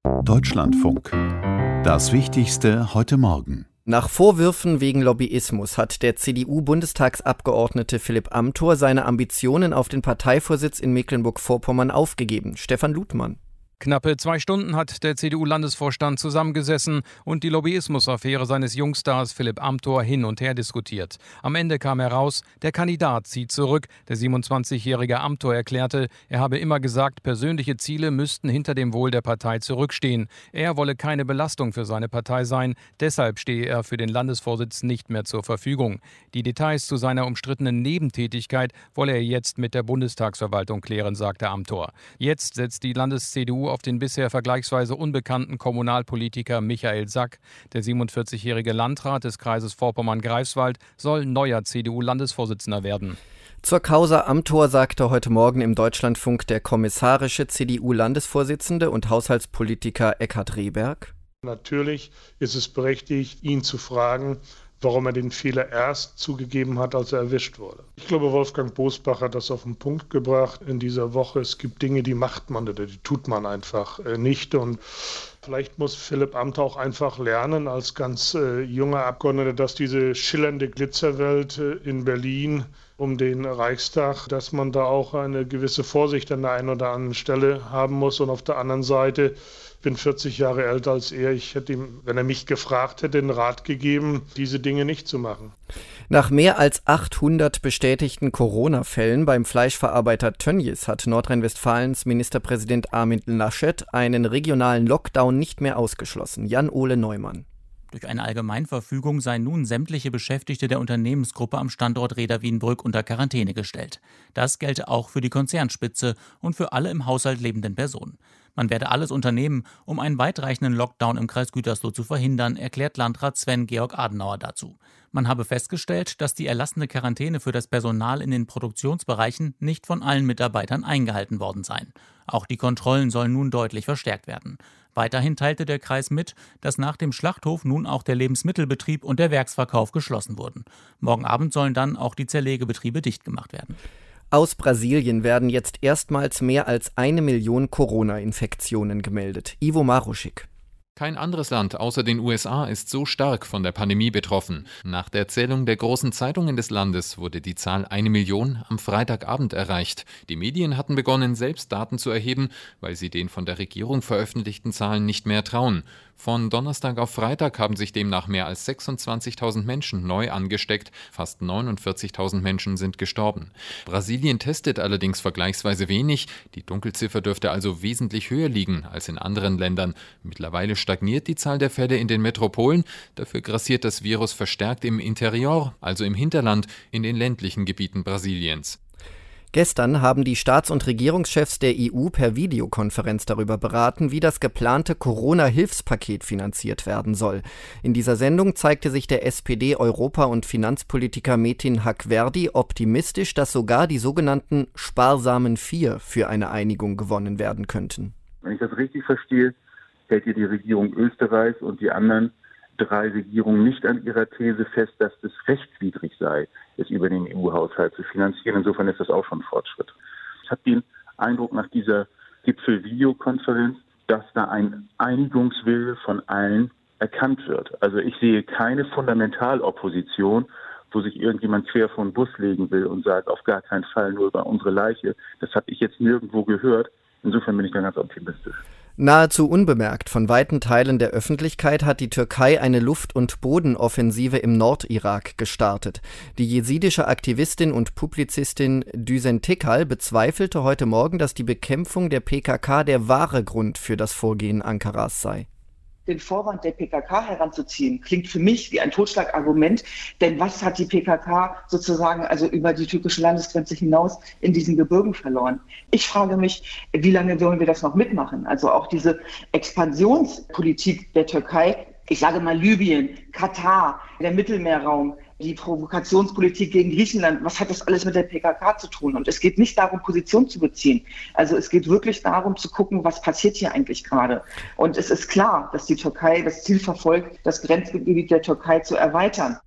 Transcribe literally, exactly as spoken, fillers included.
Deutschlandfunk. Das Wichtigste heute Morgen. Nach Vorwürfen wegen Lobbyismus hat der C D U-Bundestagsabgeordnete Philipp Amthor seine Ambitionen auf den Parteivorsitz in Mecklenburg-Vorpommern aufgegeben. Stefan Luthmann. Knappe zwei Stunden hat der C D U-Landesvorstand zusammengesessen und die Lobbyismus-Affäre seines Jungstars Philipp Amthor hin und her diskutiert. Am Ende kam heraus, der Kandidat zieht zurück. Der siebenundzwanzigjährige Amthor erklärte, er habe immer gesagt, persönliche Ziele müssten hinter dem Wohl der Partei zurückstehen. Er wolle keine Belastung für seine Partei sein, deshalb stehe er für den Landesvorsitz nicht mehr zur Verfügung. Die Details zu seiner umstrittenen Nebentätigkeit wolle er jetzt mit der Bundestagsverwaltung klären, sagte Amthor. Jetzt setzt die Landes-C D U auf den bisher vergleichsweise unbekannten Kommunalpolitiker Michael Sack. Der siebenundvierzigjährige Landrat des Kreises Vorpommern-Greifswald soll neuer C D U-Landesvorsitzender werden. Zur Causa Amthor sagte heute Morgen im Deutschlandfunk der kommissarische C D U-Landesvorsitzende und Haushaltspolitiker Eckhard Rehberg. Natürlich ist es berechtigt, ihn zu fragen, warum er den Fehler erst zugegeben hat, als er erwischt wurde. Ich glaube, Wolfgang Bosbach hat das auf den Punkt gebracht in dieser Woche. Es gibt Dinge, die macht man oder die tut man einfach nicht. Und vielleicht muss Philipp Amthor auch einfach lernen, als ganz äh, junger Abgeordneter, dass diese schillernde Glitzerwelt äh, in Berlin um den Reichstag, dass man da auch eine gewisse Vorsicht an der einen oder anderen Stelle haben muss. Und auf der anderen Seite, ich bin vierzig Jahre älter als er, ich hätte ihm, wenn er mich gefragt hätte, den Rat gegeben, diese Dinge nicht zu machen. Nach mehr als achthundert bestätigten Corona-Fällen beim Fleischverarbeiter Tönnies hat Nordrhein-Westfalens Ministerpräsident Armin Laschet einen regionalen Lockdown nicht mehr ausgeschlossen. Jan-Ole Neumann. Durch eine Allgemeinverfügung seien nun sämtliche Beschäftigte der Unternehmensgruppe am Standort Reda-Wienbrück unter Quarantäne gestellt. Das gelte auch für die Konzernspitze und für alle im Haushalt lebenden Personen. Man werde alles unternehmen, um einen weitreichenden Lockdown im Kreis Gütersloh zu verhindern, erklärt Landrat Sven-Georg Adenauer dazu. Man habe festgestellt, dass die erlassene Quarantäne für das Personal in den Produktionsbereichen nicht von allen Mitarbeitern eingehalten worden seien. Auch die Kontrollen sollen nun deutlich verstärkt werden. Weiterhin teilte der Kreis mit, dass nach dem Schlachthof nun auch der Lebensmittelbetrieb und der Werksverkauf geschlossen wurden. Morgen Abend sollen dann auch die Zerlegebetriebe dicht gemacht werden. Aus Brasilien werden jetzt erstmals mehr als eine Million Corona-Infektionen gemeldet. Ivo Maruschik. Kein anderes Land außer den U S A ist so stark von der Pandemie betroffen. Nach der Zählung der großen Zeitungen des Landes wurde die Zahl eine Million am Freitagabend erreicht. Die Medien hatten begonnen, selbst Daten zu erheben, weil sie den von der Regierung veröffentlichten Zahlen nicht mehr trauen. Von Donnerstag auf Freitag haben sich demnach mehr als sechsundzwanzigtausend Menschen neu angesteckt. Fast neunundvierzigtausend Menschen sind gestorben. Brasilien testet allerdings vergleichsweise wenig. Die Dunkelziffer dürfte also wesentlich höher liegen als in anderen Ländern. Mittlerweile stagniert die Zahl der Fälle in den Metropolen. Dafür grassiert das Virus verstärkt im Interior, also im Hinterland, in den ländlichen Gebieten Brasiliens. Gestern haben die Staats- und Regierungschefs der E U per Videokonferenz darüber beraten, wie das geplante Corona-Hilfspaket finanziert werden soll. In dieser Sendung zeigte sich der S P D-Europa- und Finanzpolitiker Metin Hakhverdi optimistisch, dass sogar die sogenannten sparsamen Vier für eine Einigung gewonnen werden könnten. Wenn ich das richtig verstehe, hält hier die Regierung Österreichs und die anderen drei Regierungen nicht an ihrer These fest, dass es rechtswidrig sei, es über den E U-Haushalt zu finanzieren. Insofern ist das auch schon Fortschritt. Ich habe den Eindruck nach dieser Gipfel-Videokonferenz, dass da ein Einigungswille von allen erkannt wird. Also ich sehe keine Fundamentalopposition, wo sich irgendjemand quer vor den Bus legen will und sagt, auf gar keinen Fall nur über unsere Leiche. Das habe ich jetzt nirgendwo gehört. Insofern bin ich da ganz optimistisch. Nahezu unbemerkt von weiten Teilen der Öffentlichkeit hat die Türkei eine Luft- und Bodenoffensive im Nordirak gestartet. Die jesidische Aktivistin und Publizistin Düsen Tekal bezweifelte heute Morgen, dass die Bekämpfung der P K K der wahre Grund für das Vorgehen Ankaras sei. Den Vorwand der P K K heranzuziehen, klingt für mich wie ein Totschlagargument, denn was hat die P K K sozusagen also über die türkische Landesgrenze hinaus in diesen Gebirgen verloren? Ich frage mich, wie lange wollen wir das noch mitmachen? Also auch diese Expansionspolitik der Türkei, ich sage mal Libyen, Katar, der Mittelmeerraum, die Provokationspolitik gegen Griechenland, was hat das alles mit der P K K zu tun? Und es geht nicht darum, Position zu beziehen. Also es geht wirklich darum zu gucken, was passiert hier eigentlich gerade. Und es ist klar, dass die Türkei das Ziel verfolgt, das Grenzgebiet der Türkei zu erweitern.